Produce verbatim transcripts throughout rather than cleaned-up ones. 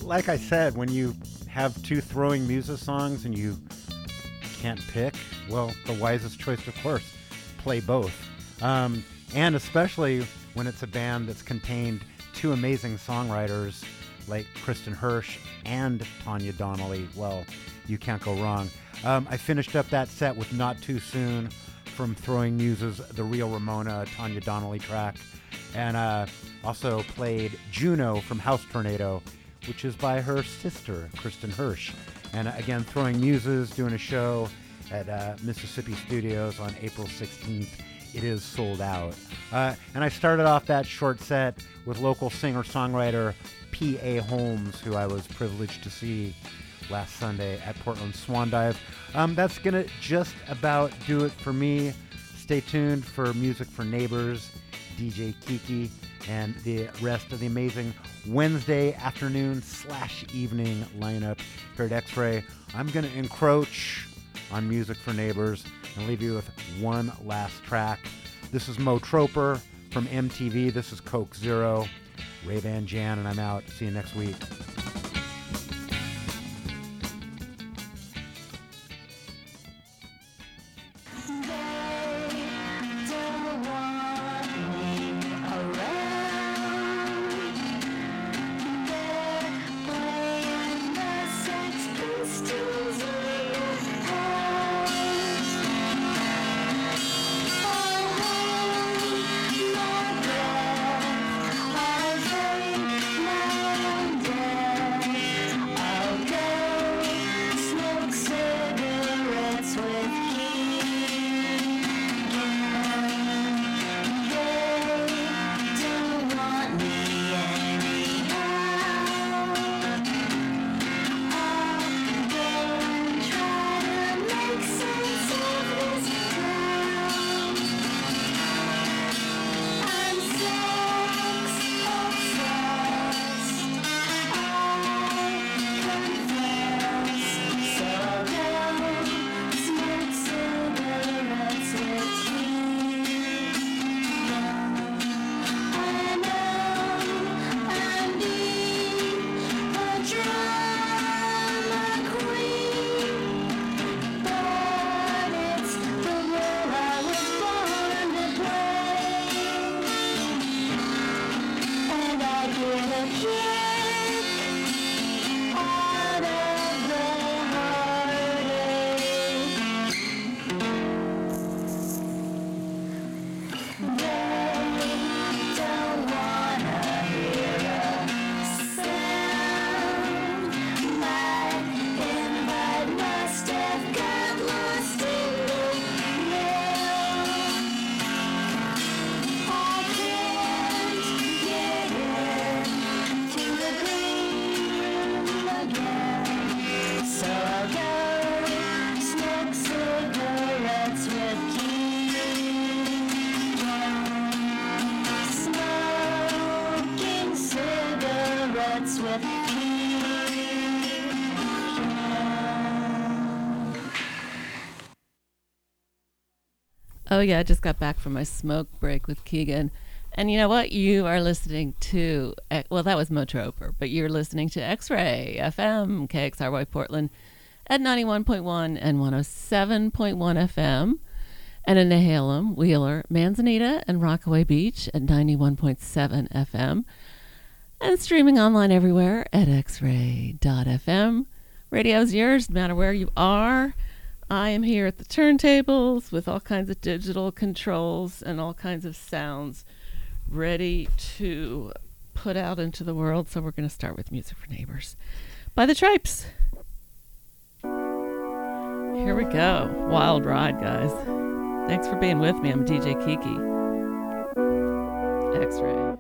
like I said, when you have two Throwing Muses songs and you can't pick, well, the wisest choice, of course, play both. Um, and especially when it's a band that's contained two amazing songwriters like Kristen Hirsch and Tanya Donnelly. Well, you can't go wrong. Um, I finished up that set with Not Too Soon from Throwing Muses, the Real Ramona, Tanya Donnelly track. And uh, also played Juno from House Tornado, which is by her sister, Kristen Hirsch. And uh, again, Throwing Muses doing a show at uh, Mississippi Studios on April sixteenth. It is sold out. Uh, and I started off that short set with local singer-songwriter P A. Holmes, who I was privileged to see last Sunday at Portland Swan Dive. Um, that's going to just about do it for me. Stay tuned for Music for Neighbors, D J Kiki, and the rest of the amazing Wednesday afternoon slash evening lineup here at X-Ray. I'm going to encroach on Music for Neighbors and leave you with one last track. This is Mo Troper from M T V. This is Coke Zero. Ray Van Jan, and I'm out. See you next week. Oh, yeah, I just got back from my smoke break with Keegan. And you know what? You are listening to, well, that was Mo Troper, but you're listening to X-Ray F M, K X R Y Portland at ninety-one point one and one oh seven point one F M. And in Nehalem, Wheeler, Manzanita, and Rockaway Beach at ninety-one point seven F M. And streaming online everywhere at x ray dot f m. Radio's yours, no matter where you are. I am here at the turntables with all kinds of digital controls and all kinds of sounds ready to put out into the world. So we're going to start with Music for Neighbors by the Tripes. Here we go. Wild ride, guys. Thanks for being with me. I'm D J Kiki. X-Ray.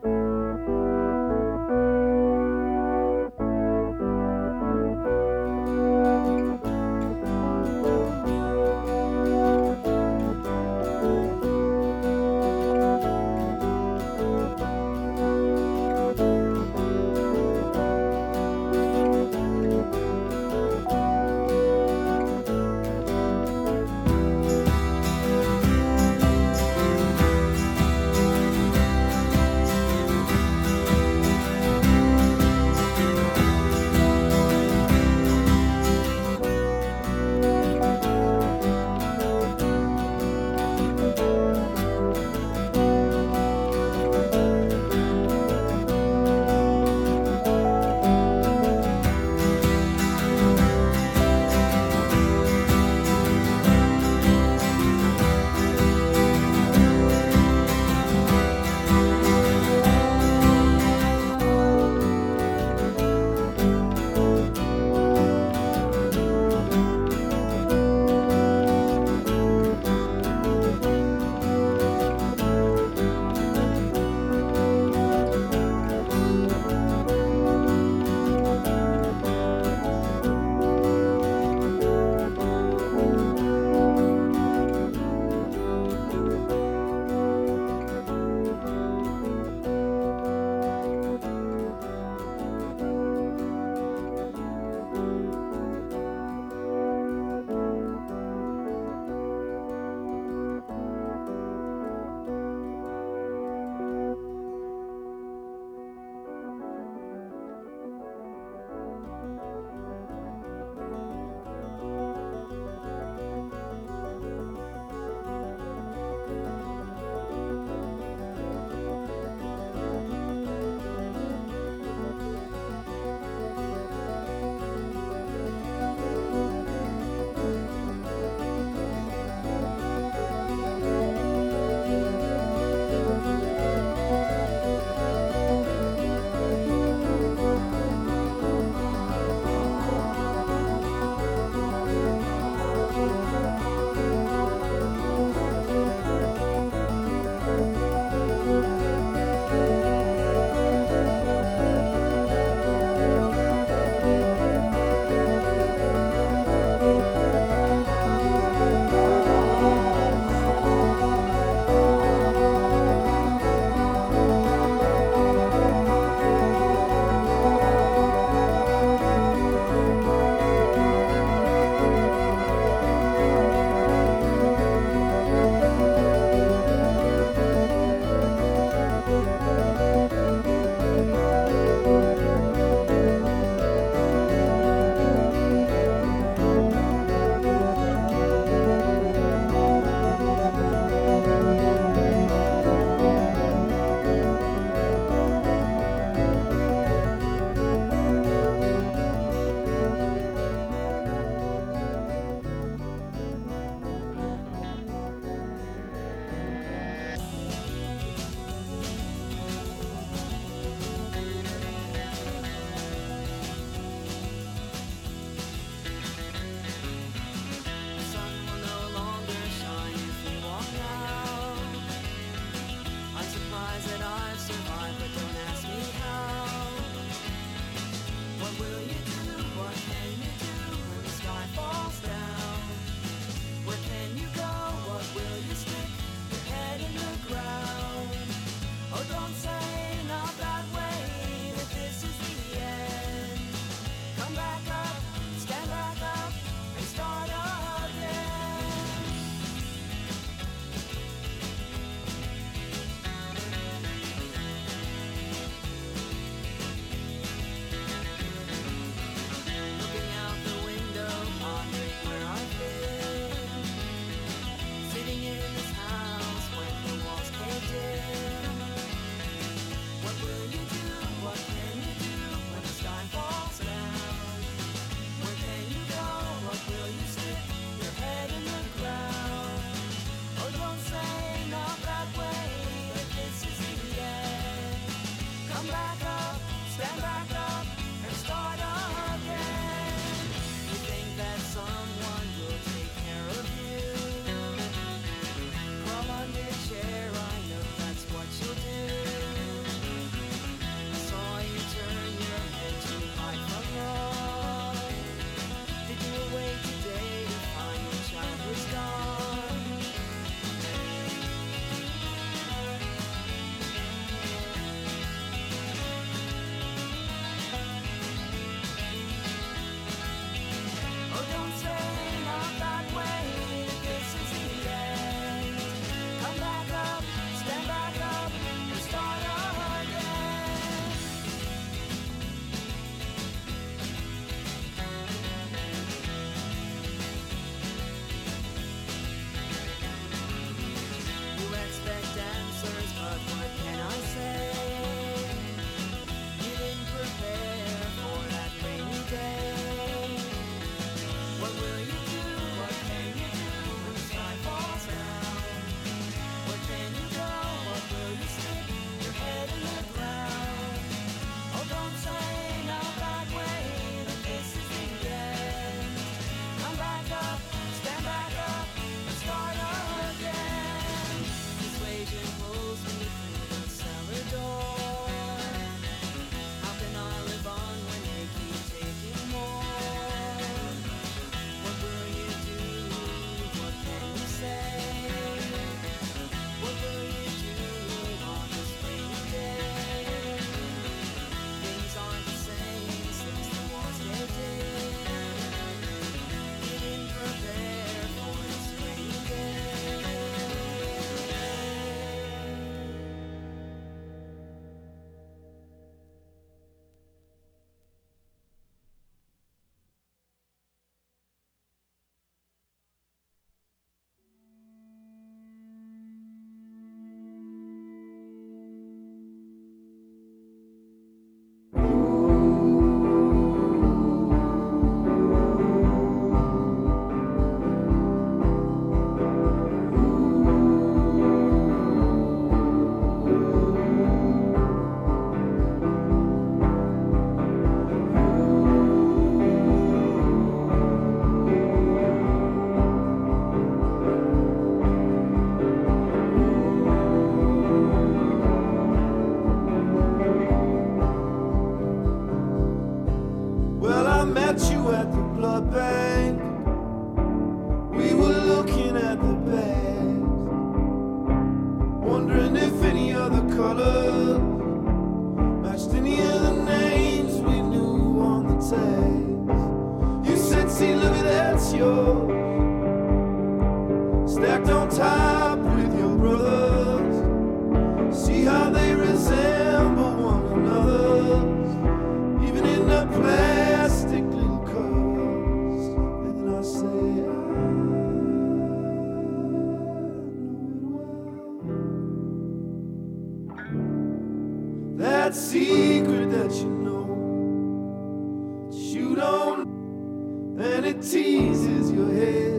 teases your head,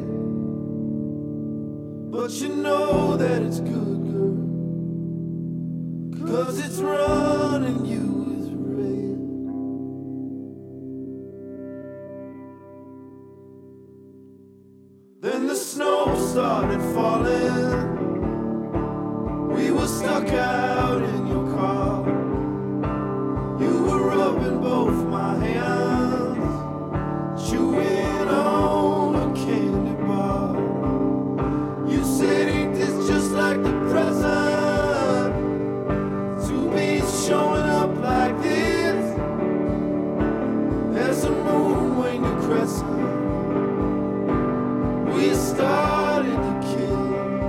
but you know that it's good, girl, 'cause it's running you is red. Then the snow started falling. We were stuck out in your car. You were rubbing both my hands, chewing on a candy bar. You said, ain't this just like the present, to be showing up like this? There's a moon when you're crescent. We started to kill.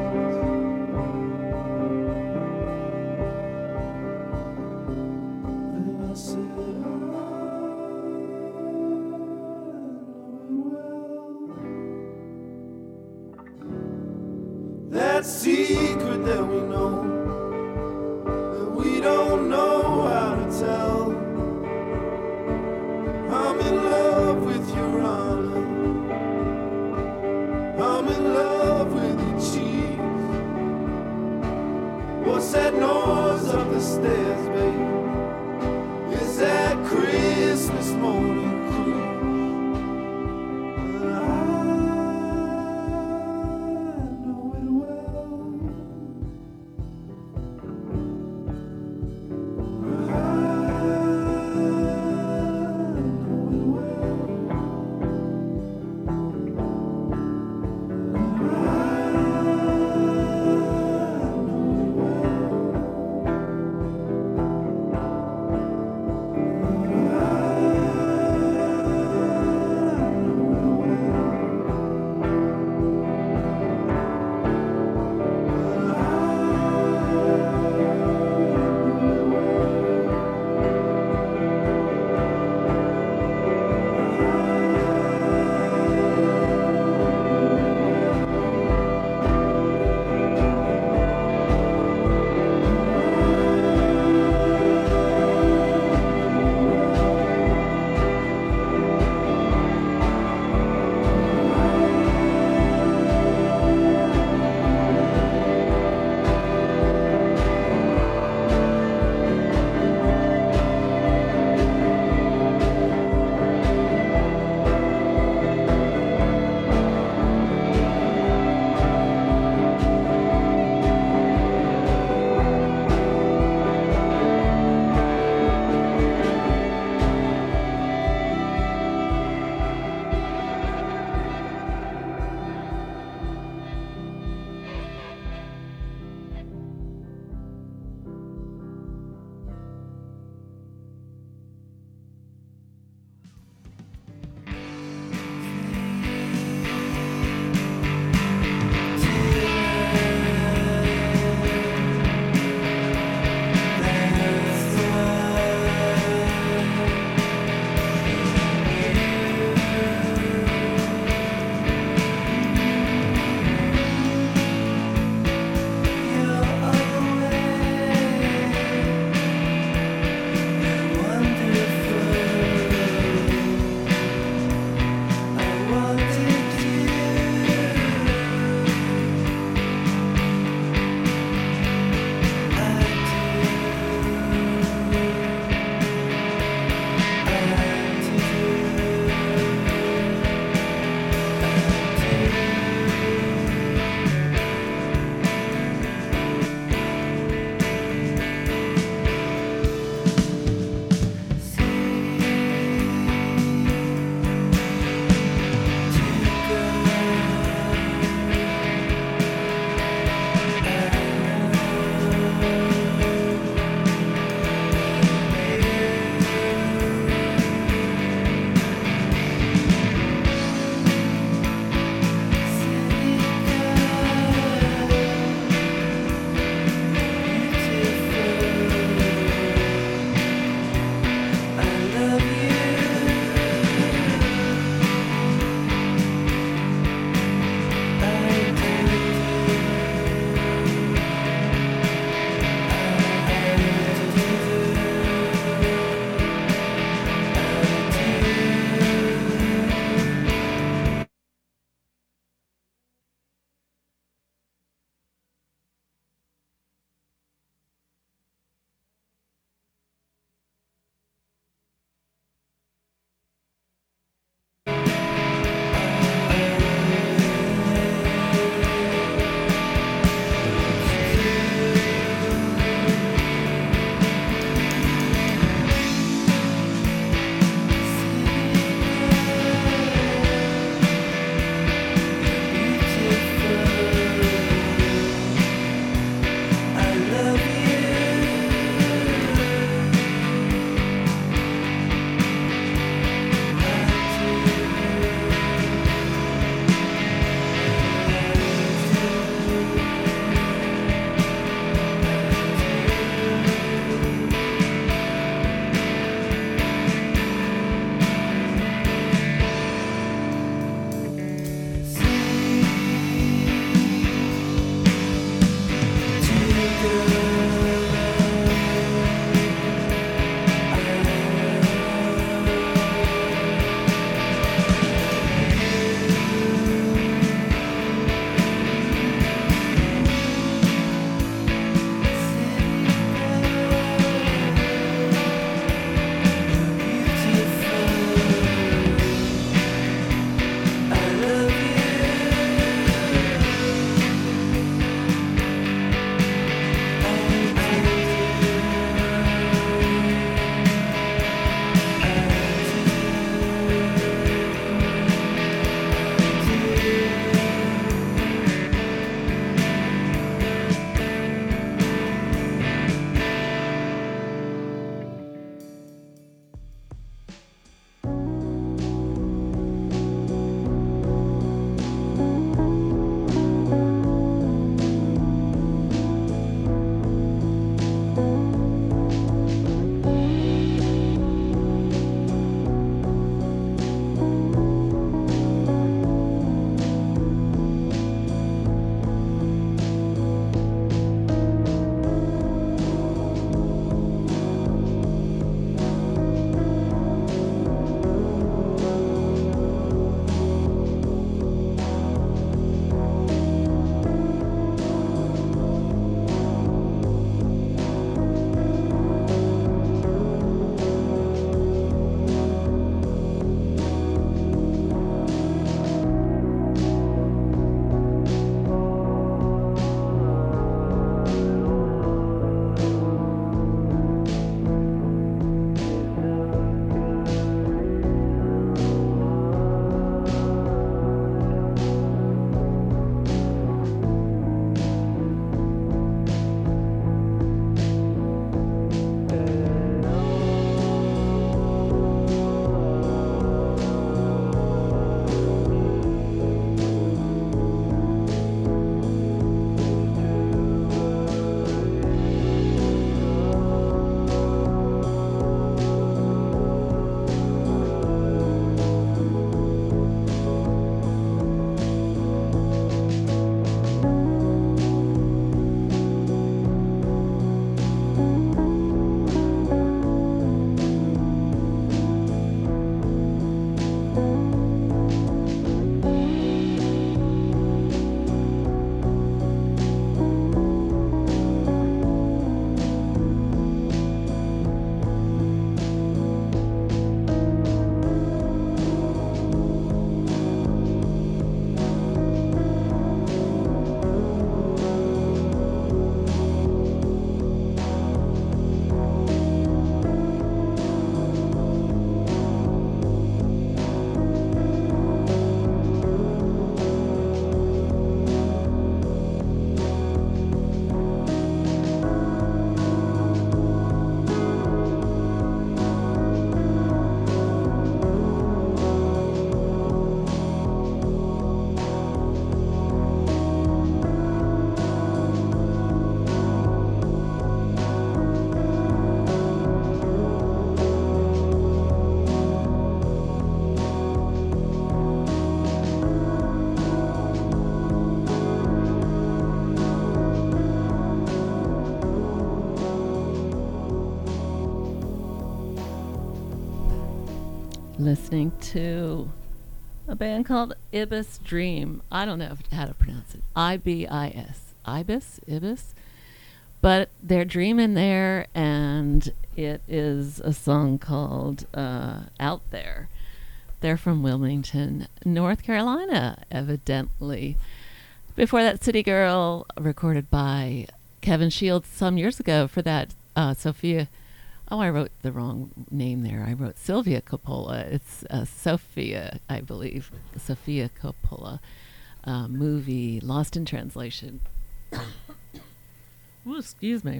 And I said, I that secret that we know, that we don't know how to tell. I'm in love with your honor. I'm in love with your cheese. What's that noise up the stairs, babe? Is that Christmas morning crew? And I know it well. I know it well. listening to a band called Ibis Dream. I don't know how to pronounce it. I B I S. Ibis? Ibis? But they're dreaming there, and it is a song called uh, Out There. They're from Wilmington, North Carolina, evidently. Before that, City Girl, recorded by Kevin Shields some years ago for that uh, Sophia. Oh, I wrote the wrong name there. I wrote Sylvia Coppola. It's uh, Sophia, I believe. Sophia Coppola uh, movie, Lost in Translation. Ooh, excuse me.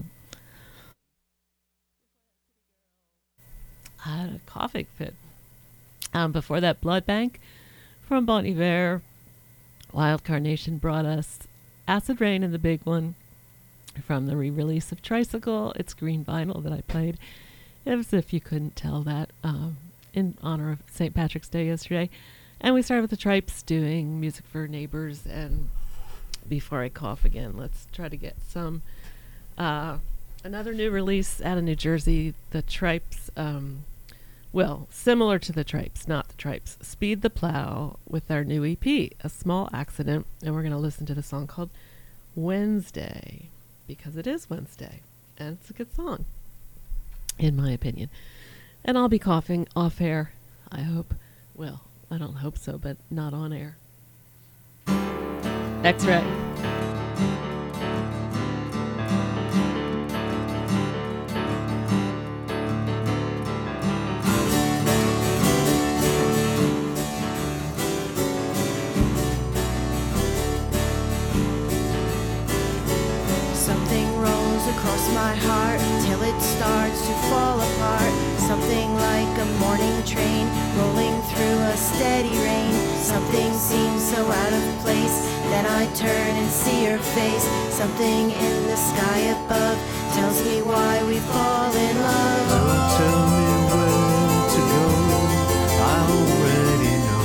I had a coughing fit. Um, before that, Blood Bank from Bon Iver. Wild Carnation brought us Acid Rain and the Big One from the re-release of Tricycle. It's green vinyl that I played, as if you couldn't tell that, um, in honor of Saint Patrick's Day yesterday. And we started with the Tripes doing music for neighbors. And before I cough again, let's try to get some uh, another new release out of New Jersey. The Tripes, um, well, similar to the Tripes, not the Tripes. Speed the Plow with our new E P, A Small Accident. And we're going to listen to the song called Wednesday, because it is Wednesday, and it's a good song, in my opinion. And I'll be coughing off air, I hope. Well, I don't hope so, but not on air. X-Ray. Across my heart till it starts to fall apart. Something like a morning train rolling through a steady rain. Something seems so out of place. Then I turn and see your face. Something in the sky above tells me why we fall in love. Don't tell me where to go, I already know.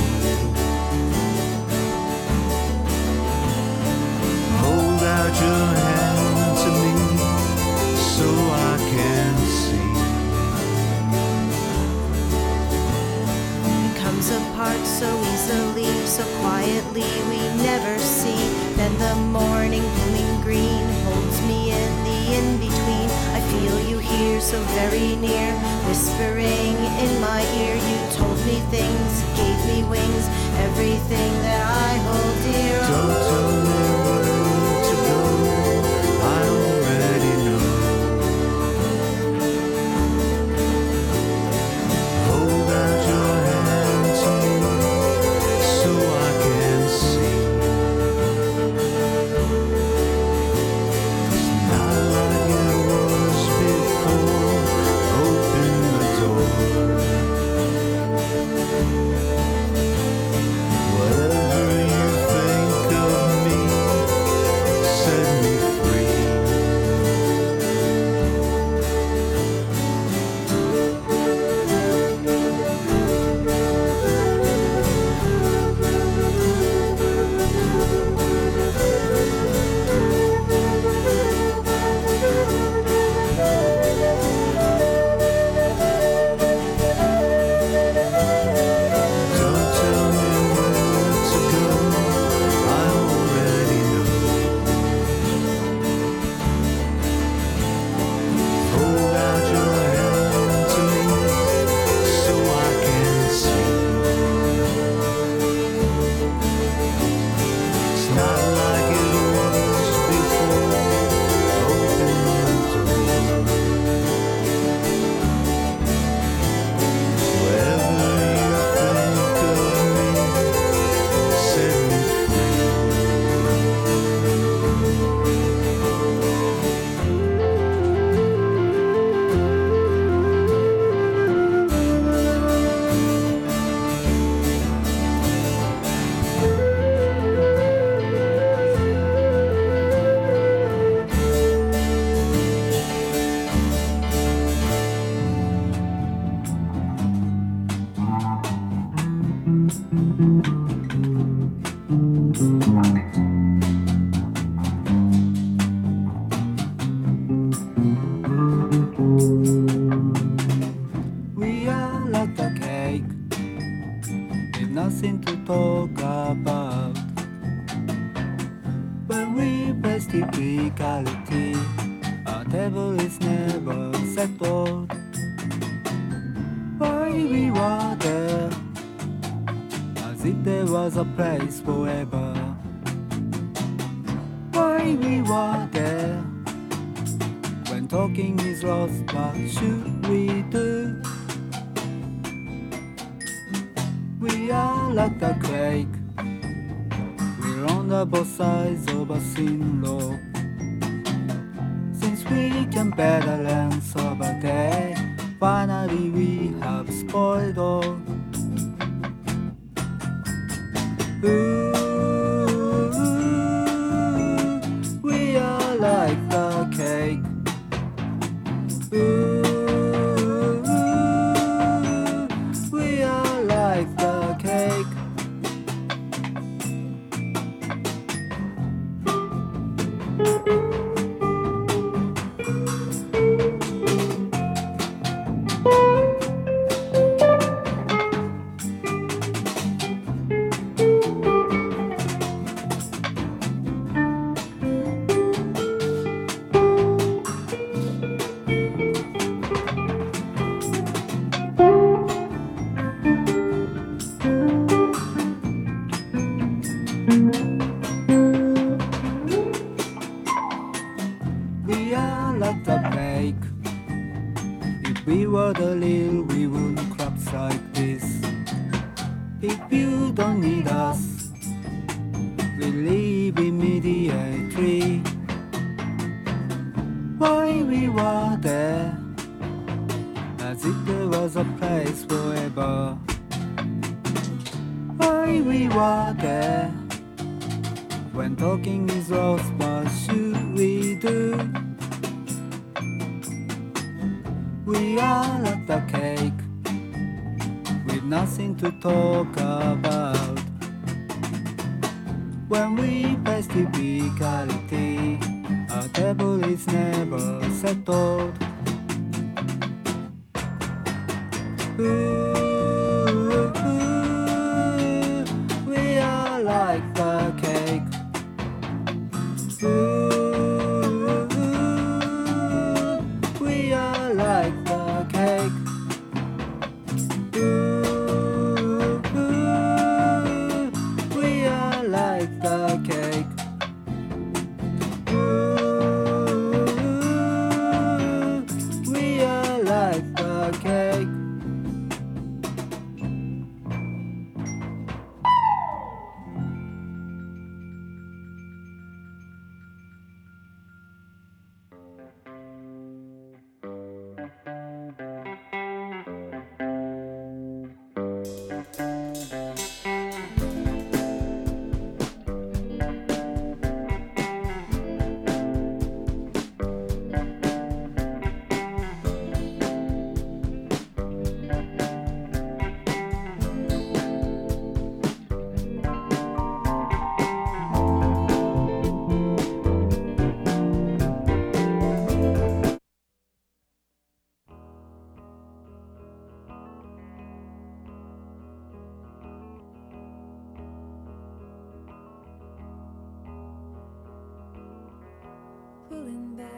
Hold out your hand to me so I can see. It comes apart so easily, so quietly we never see. Then the morning blooming green holds me in the in-between. I feel you here so very near, whispering in my ear. You told me things, gave me wings, everything that I hold dear. Don't tell me where to go, I already know. Hold out your hand to me so I can see. It's not like it was before. Open the door. Whatever you typicality. Our table is never settled. Why we were there, as if there was a place forever. Why we were there, when talking is lost, what should we do? We are like the quake, we're on the both sides of a thin rope. Since we can bear the length of a day, finally we have spoiled all. Ooh, we are like the cake. Ooh, we are like the cake. We are like the cake. If we were the lil, we wouldn't collapse like this. If you don't need us, we leave immediately. Why we were there, as if there was a place forever. Why we were there, when talking is lost, what should we do? We are like the cake, with nothing to talk about. When we face typicality, our table is never settled. Ooh, we are like the cake. Ooh, we are like the cake. Ooh, we are like the cake. Ooh, we are like the cake. Pulling back,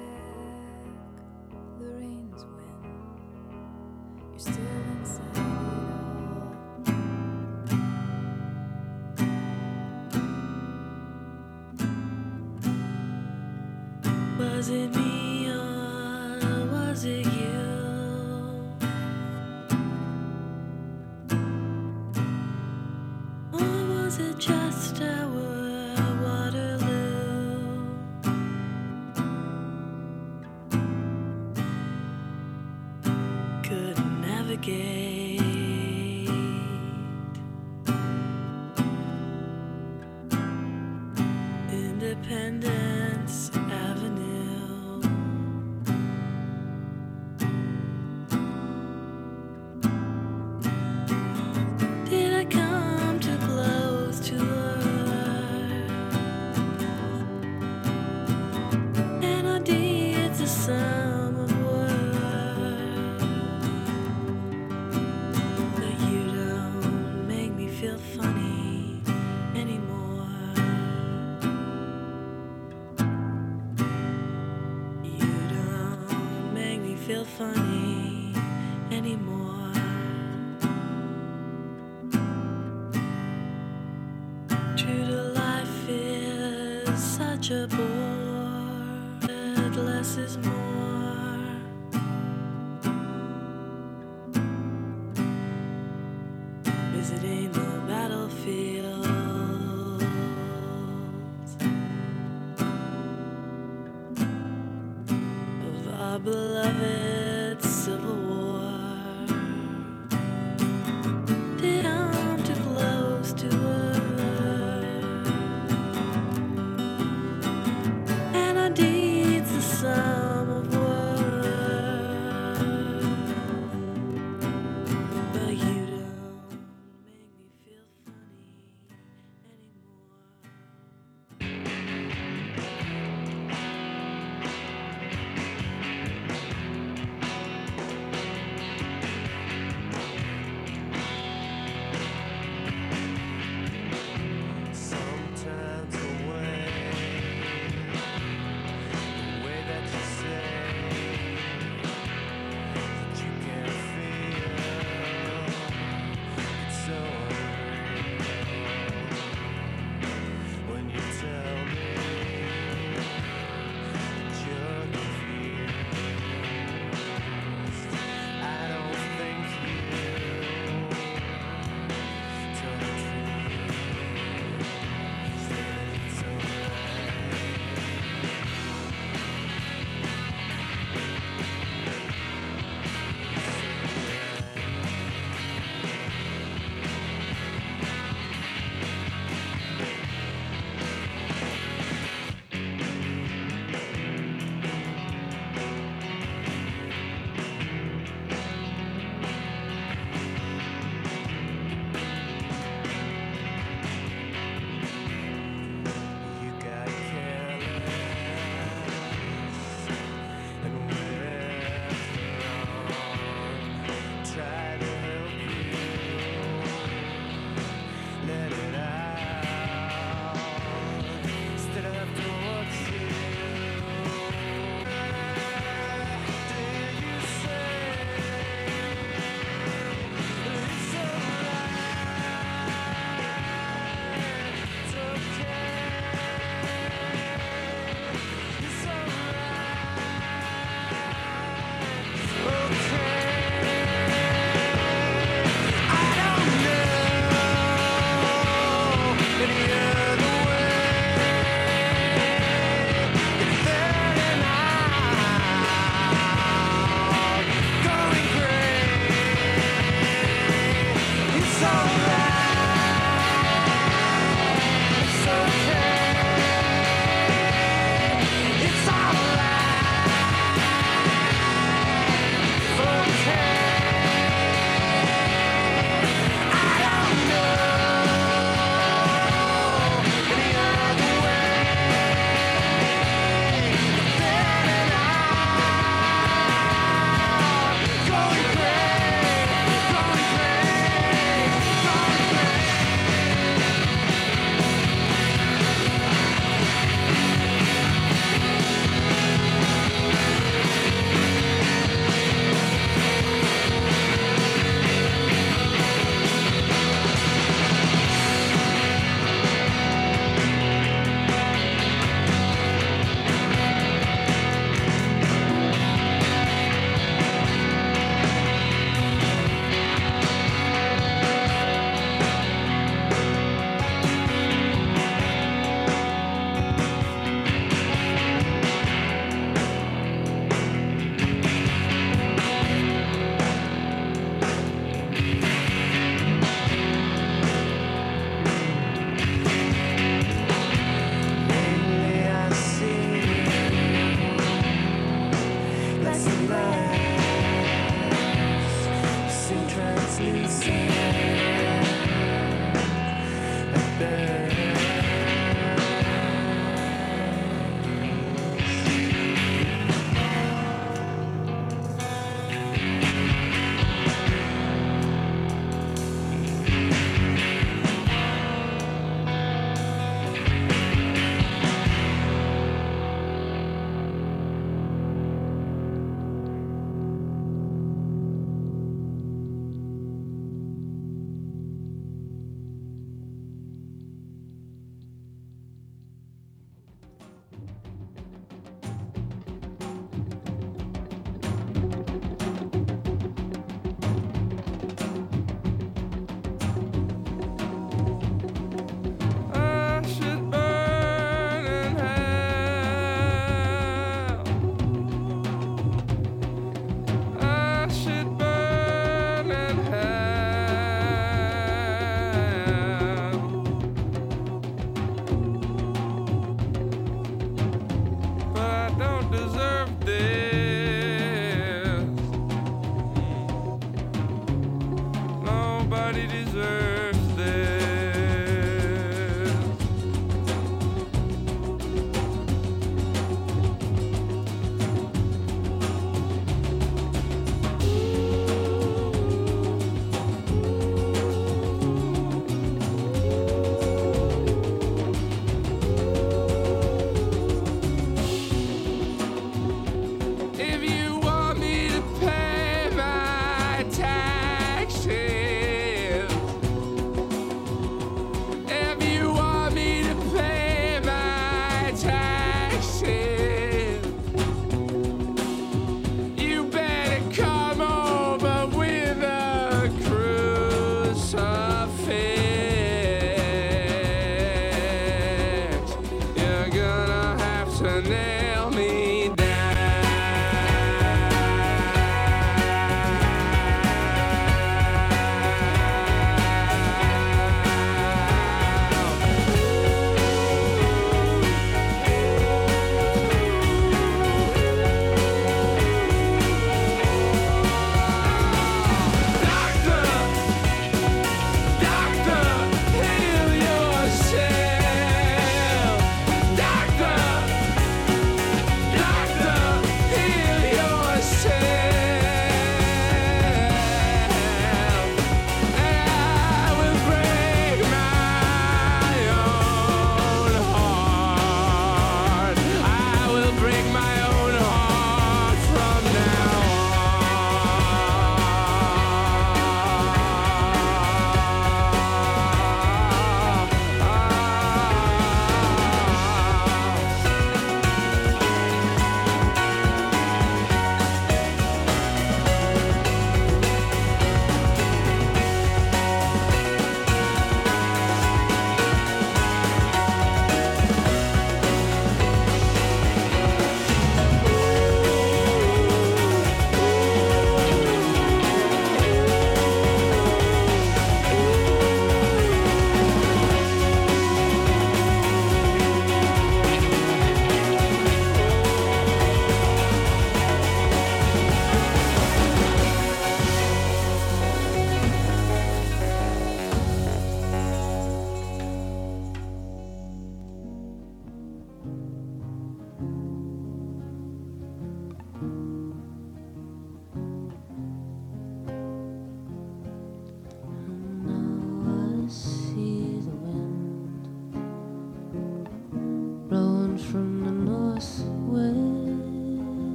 the rains when you're still inside it all. Was it me or was it you? Or was it just our Waterloo? Couldn't navigate Independence Avenue. Did I come to blows to her? And our deeds the sum of words. But you don't make me feel funny anymore. funny anymore. True to life is such a bore, but less is more. Visiting the battlefields of our beloved Civil War. The arm too close to earth, and our deeds the sum of words. But you don't make me feel funny anymore.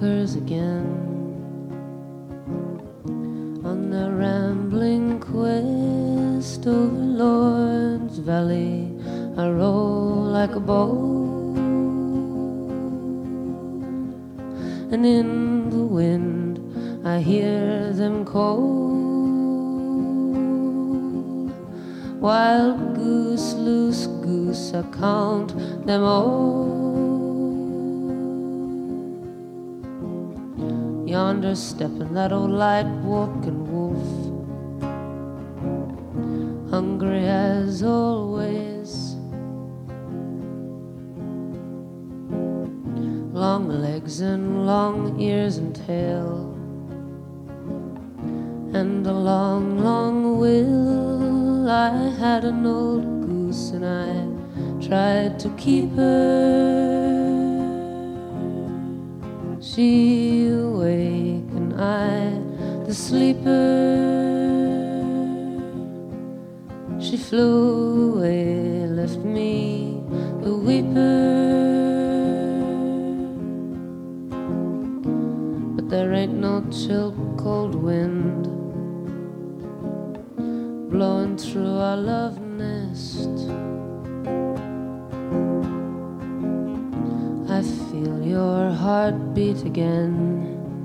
walkers again. On the rambling quest over Lord's Valley, I roll like a bow, and in the wind I hear them call. Wild goose, loose goose, I count them all. Yonder stepping that old light walking wolf, hungry as always, long legs and long ears and tail, and a long, long will. I had an old goose and I tried to keep her. She awake and I the sleeper. She flew away, left me the weeper. But there ain't no chill cold wind blowing through our love nest. I feel your heart beat again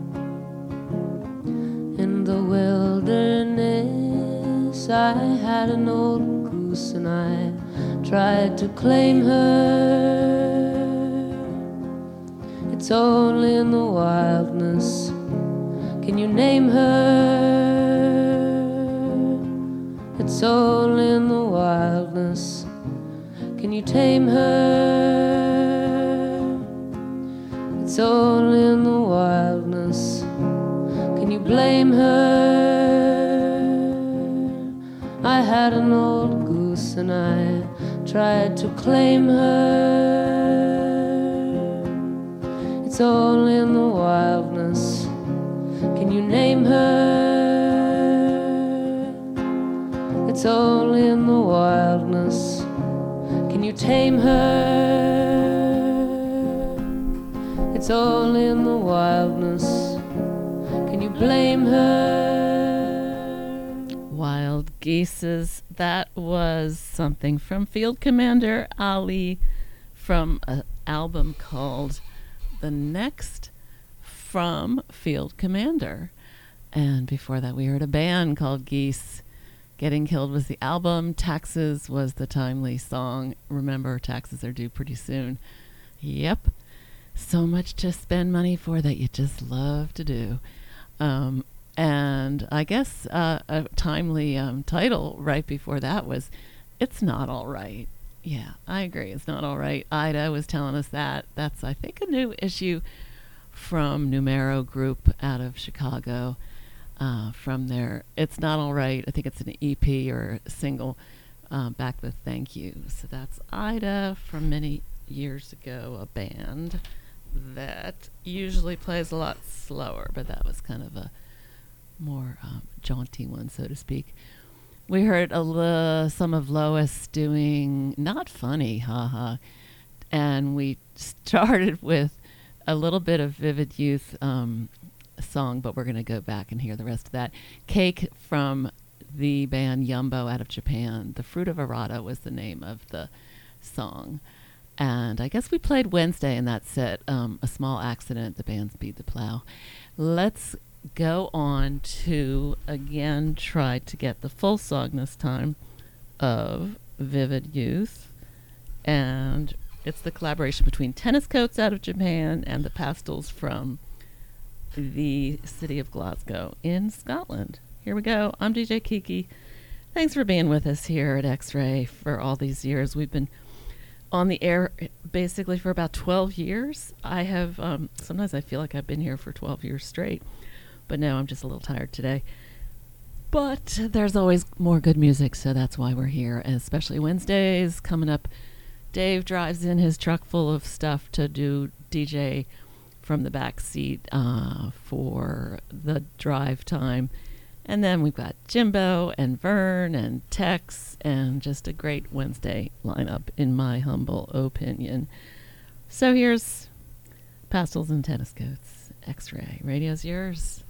in the wilderness. I had an old goose and I tried to claim her. It's only in the wildness can you name her. It's only in the wildness can you tame her. It's only in the wildness can you blame her. I had an old goose and I tried to claim her. It's only in the wildness can you name her. It's only in the wildness can you tame her. It's only in the wildness can you blame her. Wild Geeses. That was something from Field Commander Ali from an album called The Next from Field Commander. And before that we heard a band called Geese. Getting Killed was the album. Taxes was the timely song. Remember, taxes are due pretty soon. Yep. So much to spend money for that you just love to do. Um, and I guess uh, a timely um, title right before that was It's Not All Right. Yeah, I agree. It's not all right. Ida was telling us that. That's, I think, a new issue from Numero Group out of Chicago. Uh, from their It's Not All Right. I think it's an E P or a single uh, back with Thank You. So that's Ida from many years ago, a band that usually plays a lot slower, but that was kind of a more um, jaunty one, so to speak. We heard a li- some of Lois doing Not Funny, haha, and we started with a little bit of Vivid Youth um, song, but we're going to go back and hear the rest of that. Cake from the band Yumbo out of Japan. The Fruit of Arata was the name of the song. And I guess we played Wednesday in that set, um, A Small Accident, the band Speed the Plow. Let's go on to, again, try to get the full song this time of Vivid Youth. And it's the collaboration between Tennis Coats out of Japan and the Pastels from the city of Glasgow in Scotland. Here we go. I'm D J Kiki. Thanks for being with us here at X-Ray for all these years. We've been on the air basically for about twelve years. I have, um, sometimes I feel like I've been here for twelve years straight, but now I'm just a little tired today. But there's always more good music, so that's why we're here, and especially Wednesdays coming up. Dave drives in his truck full of stuff to do D J from the back seat uh, for the drive time. And then we've got Jimbo and Vern and Tex and just a great Wednesday lineup, in my humble opinion. So here's Pastels and Tennis Coats X-Ray. Radio's yours.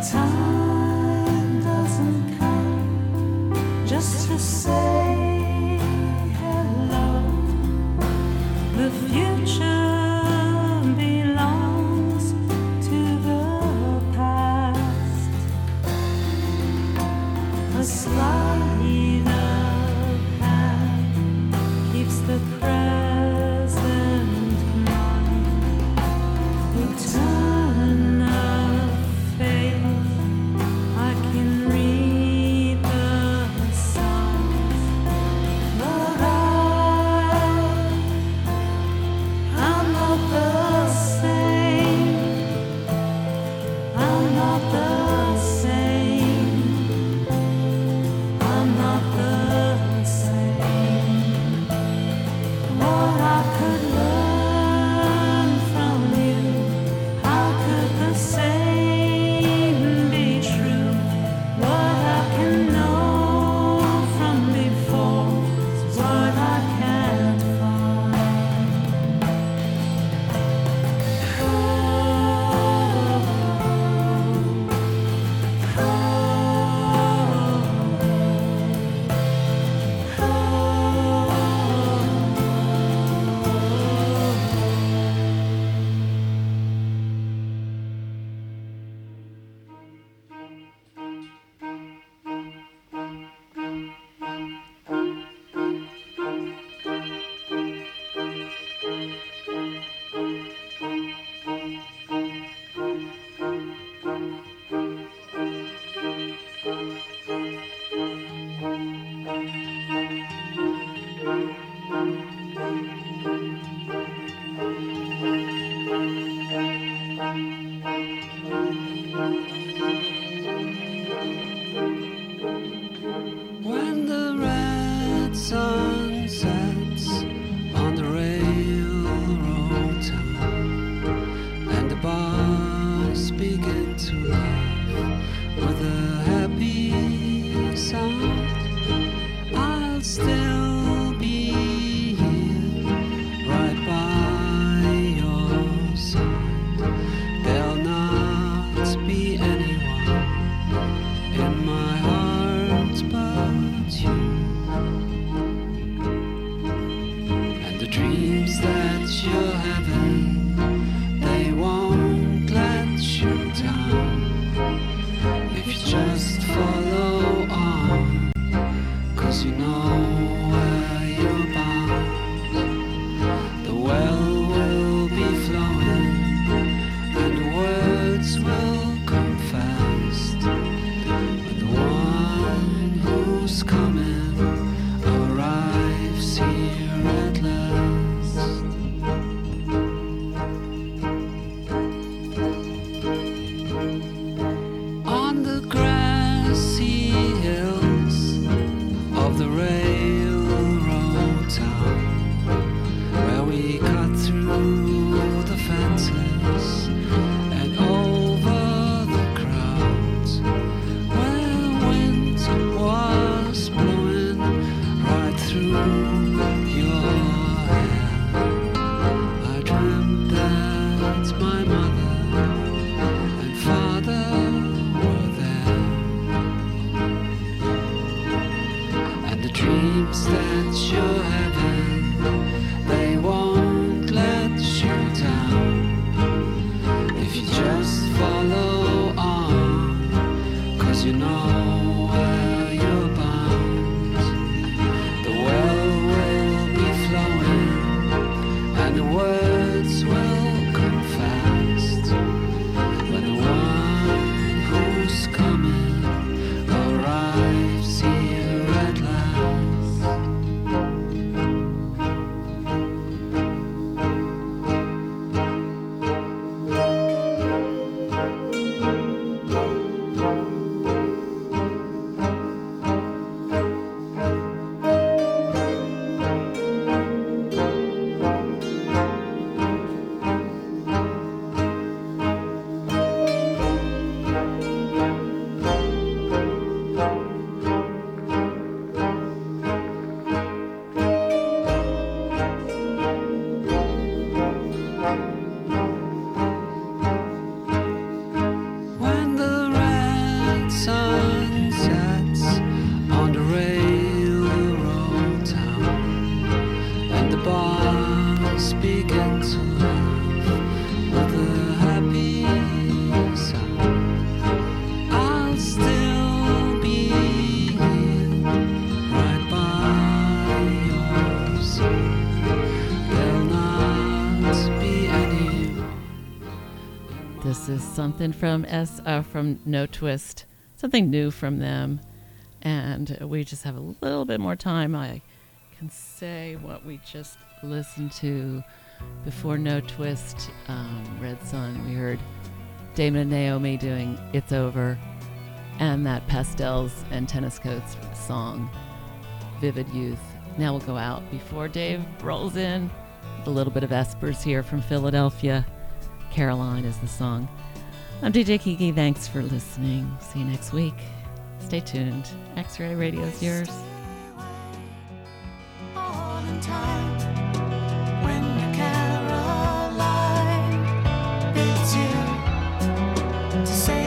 time doesn't come just to say hello. The future belongs to the past. A sleight of hand keeps the present mind. The turn of fate, I can read the signs, but I, I'm not the same. I'm not the same. I'm not the same. What I could learn from you, how could the same be true? What I can know from before is what I can't find. Oh, when the red sun sets on the railroad town and the bars begin to laugh with a happy sound, I'll still be here right by your side. There'll not be anyone in my heart but you. And the dreams that you're having, they won't let you down if you just follow on, 'cause you know where you're bound. The well will be flowing and the words will come fast. When the one who's coming arrives here at last. On the grassy hills of the railroad town, where we cut through the fences and over the crowds, where wind was blowing right through your hair, I dreamt that my mother and father were there. And the dreams that you're having, they won't let you down if you just follow on, 'cause you know where you're bound. The well will be flowing and the words will come fast. When the one who's coming arrives here at last. something from S uh, from No Twist, something new from them, and we just have a little bit more time. I can say what we just listened to before No Twist, um, Red Sun. We heard Damon and Naomi doing It's Over, and that Pastels and Tennis Coats song, Vivid Youth. Now we'll go out before Dave rolls in with a little bit of Espers here from Philadelphia. Caroline is the song. I'm D J Kiki. Thanks for listening. See you next week. Stay tuned. X-Ray Radio is yours. All in time, when the Caroline bids you to say